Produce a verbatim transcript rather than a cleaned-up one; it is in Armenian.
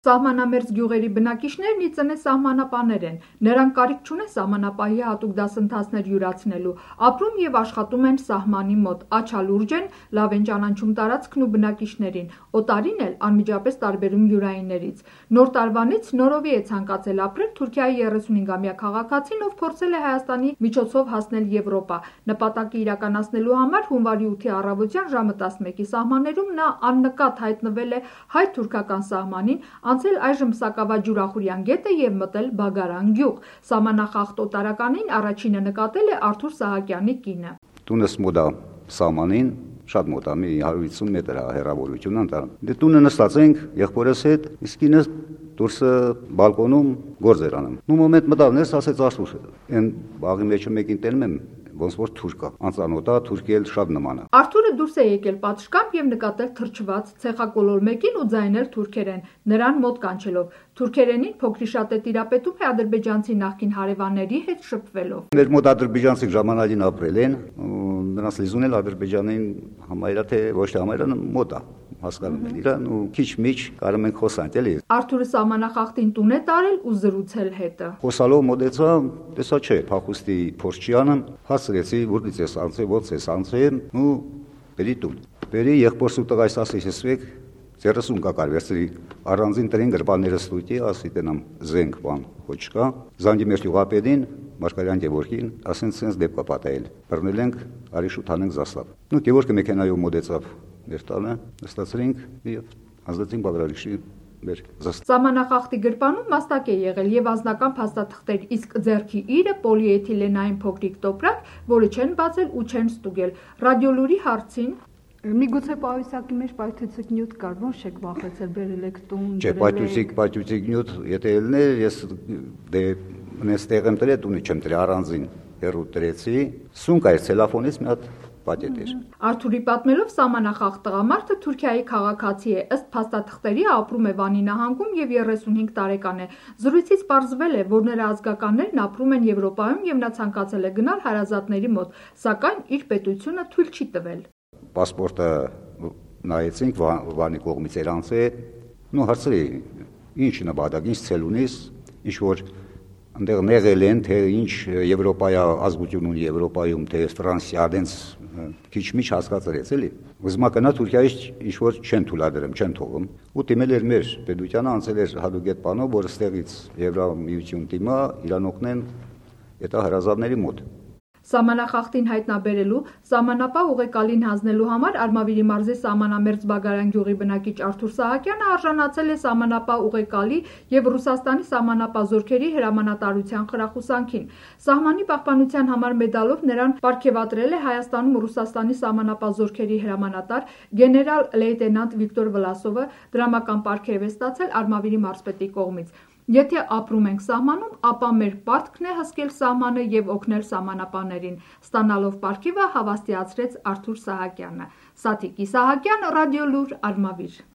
Սահմանամերձ գյուղերի բնակիչներն ի ծնե սահմանապաներ են, նրանք կարիք չունեն սահմանապահի հատուկ դասընթացներ յուրացնելու, ապրում և աշխատում են սահմանի մոտ, աչալուրջ են, լավ են ճանաչում տարածքն ու բնակիչներին, օտարին էլ անմիջապես տարբերում յուրայիններից։ Նոր տարվանից նորովի է ցանկացել ապրել Թուրքիայի երեսունհինգամյա քաղաքացին, ով փորձել է Հայաստանի միջոցով հասնել Եվրոպա։ Նպատակը իրականացնելու համար հունվարի ութի առավոտյան ժամը տասնմեկի սահմաններում նա աննկատ հայտնվել է հայ-թուրքական սահմանին, անցել այժմ Սակավա-Ջուրախորյան գետը և մտել Բագարան գյուղ։ Սահմանախախտ օտարականին առաջինը նկատել է Արթուր Սահակյանի կինը։ Տունս մոտ է սահմանին, շատ մոտ է, մի հարյուր հիսուն մետր է հեռավորությունը ընտան։ Դե տունը նստած ենք եղբորս հետ, իսկ ինձ դուրսը բալկոնում գործ էր անում։ Նու մոմենտ մտավ ներս, ասեց Արթուր, այն բաղի մեջը մեկին տենում եմ, ոնց որ թուրք է, անծանոթ է, թուրքի էլ շատ նման է։ Արթուրը դուրս է եկել պատշգամբ և նկատել թրջված ցեխակոլոր մեկին ու ձայնել թուրքերեն, նրան մոտ կանչելով։ Թուրքերենին փոքրիշատ է տիրապետում է ադրբեջանցի նախկին հարևանների հետ շփվելով։ Մեր մոտ ադրբեջանցիք ժամանակին ապրել են, նրանց լեզուն էլ ադրբեջանին համայրա թե ոչ թե համայրա մոտ է, հասկանում են իրան ու քիչ-միչ կարում ենք խոսանք էլի։ Արթուրը սահմանախախտին տուն է տարել ու զրուցել հետը։ Խոսալով մոտեցա, տեսա չէ, փախուստի փորձ չի անում, հասցրեցի, որտից ես անցել, ոնց ես անցել ու բերի տուն։ Բերի եղբորս ու տղայս ասի հեսվեք, ձեռս ունկա կար վերցրի, առանձին տրին գրպանները ստույտի, ասի տենամ զենք բան ոչ կա, զանգի մեր յուղապետին, Մարգարյան Գևորգին, ասեն սենց դեպք պատահել։ Բռնել ենք, արի շուտ հանենք զաստավ։ Նու Գևորգը մեքենայով մոտեցավ մեր տանը, նստացրինք եւ ազդեցինք բաղրարիչի մեր զաստավ։ Սահմանախախտի գրպանում մաստակ է եղել եւ անձնական փաստաթղթեր, իսկ ձեռքի իրը պոլիէթիլենային փոքրիկ տոպրակ, որը չեն բացել ու չեն ստուգել։ Ռադիոլուրի հարցին Միգուցե պայուսակի մեջ պայթուցիկ նյութ կար, ո՞նց եք վախեցել, բերել եք տուն։ Չէ, պայթուցիկ, պայթուցիկ նյութ, եթե ելներ, ես դե նես տեղեմ տրե, տունի չեմ տրե, առանձին հեռու տրեցի, սունկ այր ցելոֆոնից մի հատ պատետ էր։ Արթուրի պատմելով սահմանախախտ տղամարդը Թուրքիայի քաղաքացի է, ըստ փաստաթղթերի ապրում է Վանի նահանգում եւ երեսունհինգ տարեկան է։ Զրույցից պարզվել է, որ նրա ազգականներն ապրում են Եվրոպայում եւ նա ցանկացել է գնալ հարազատների մոտ, սակայն իր պետությունը թույլ չի տվել։ Պասպորտը նայեցինք, Վանի կողմից էր անցել, նու հարցրի, ինչ նպատակ, ինչ ցել ունիս, ինչ որ այնտեղ նեղել են, թե ինչ Եվրոպայա ազգություն ունի Եվրոպայում, թե Ֆրանսիա, դենց քիչ-միչ հասկացրեց էլի։ Ուզում ա գնա Թուրքիայից ինչ որ չեն թույլատրում, չեն թողում։ Ու դիմել էր մեր պետությանը, անցել էր հատուկ այդ բանով, որ ստեղից Եվրամիություն դիմա, իրան օգնեն այդ հարազատների մոտ։ Սահմանախախտին հայտնաբերելու, սահմանապահ ուղեկալին հանձնելու համար Արմավիրի մարզի սահմանամերձ Բագարան գյուղի բնակիչ Արթուր Սահակյանը արժանացել է սահմանապահ ուղեկալի և Ռուսաստանի սահմանապահ զորքերի հրամանատարության խրախուսանքին։ Սահմանի պահպանության համար մեդալով նրան պարգևատրել է Հայաստանում Ռուսաստանի սահմանապահ զորքերի հրամանատար գեներալ լեյտենանտ Վիկտոր Վլասովը, դրամական պարգև է ստացել Արմավիրի մարզպետի կողմից։ Եթե ապրում ենք սահմանում, ապա մեր պարտքն է հսկել սահմանը և օգնել սահմանապահներին, ստանալով պարգևը հավաստիացրեց Արթուր Սահակյանը։ Սաթիկ Իսահակյան, Ռադիոլուր, Արմավիր։